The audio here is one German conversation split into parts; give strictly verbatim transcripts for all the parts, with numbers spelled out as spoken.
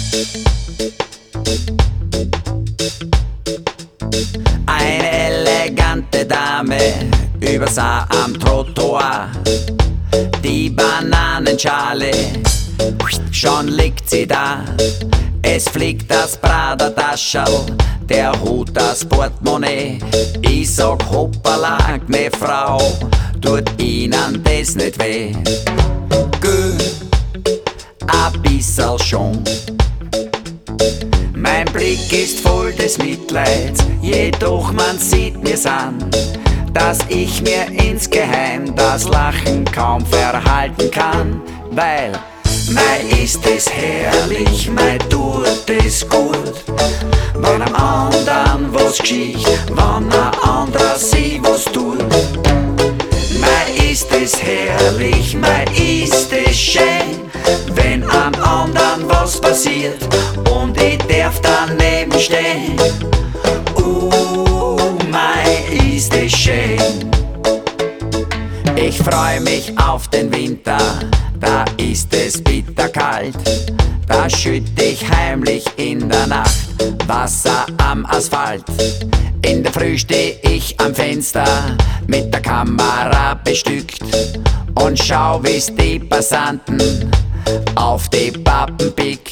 Eine elegante Dame übersah am Trottoir die Bananenschale. Schon liegt sie da, es fliegt das Prada-Taschel, der Hut, das Portemonnaie. Ich sag hoppala, gne Frau, tut Ihnen das nicht weh? Geh, a bissl schon. Mein Blick ist voll des Mitleids, jedoch man sieht mir's an, dass ich mir insgeheim das Lachen kaum verhalten kann, weil mei ist es herrlich, mei tut es gut, wenn am andern was geschieht, wenn a anderer sie was tut. Mei ist es herrlich, mei ist es schön, wenn am andern was passiert und ich darf daneben stehen. Uh, mei ist es schön. Ich freu mich auf den Winter, da ist es bitterkalt. Da schütt ich heimlich in der Nacht Wasser am Asphalt. In der Früh steh ich am Fenster, mit der Kamera bestückt, und schau, wie's die Passanten auf die Pappen pickt.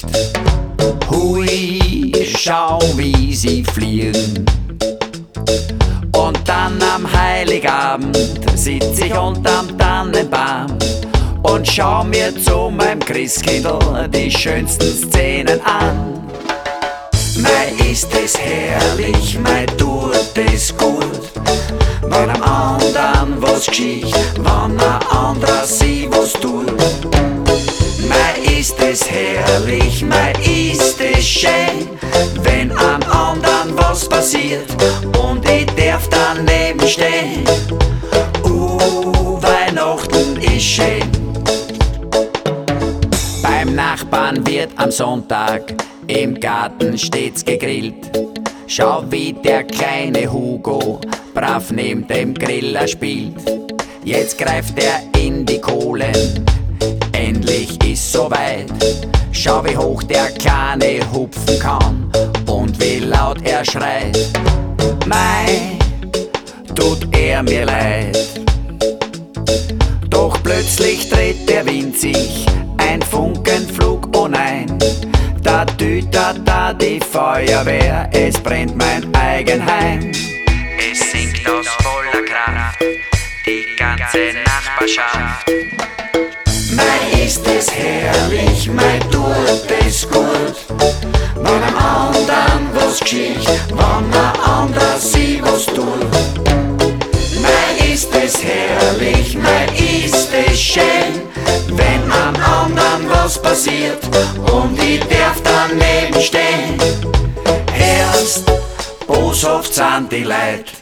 Hui, schau, wie sie fliegen. Und dann am Heiligabend sitz ich unterm Tannenbaum und schau mir zu meinem Christkindl die schönsten Szenen an. Mei ist es herrlich, mei tut es gut, wenn am andern was geschieht, wenn a anderer sie was tut. Mei ist es herrlich, mei ist es schön, wenn am andern was passiert und ich darf daneben stehen. Uh, Weihnachten ist schön. Beim Nachbarn wird am Sonntag im Garten stets gegrillt. Schau, wie der kleine Hugo brav neben dem Griller spielt. Jetzt greift er in die Kohlen, endlich ist soweit. Schau, wie hoch der Kleine hupfen kann und wie laut er schreit. Mei, tut er mir leid. Doch plötzlich dreht der Wind sich, ein Funkenflug, oh nein. Da tütert da die Feuerwehr, es brennt mein Eigenheim. Es singt aus voller Kraft die ganze Nachbarschaft. Mei ist es herrlich, mei tut es gut, wenn am andern was geschieht, wenn a anderer sie was tut. Mei ist es herrlich, mei ist es schön, wenn am anderen was passiert und ich darf daneben stehen. Erst boshaft sind die Leid,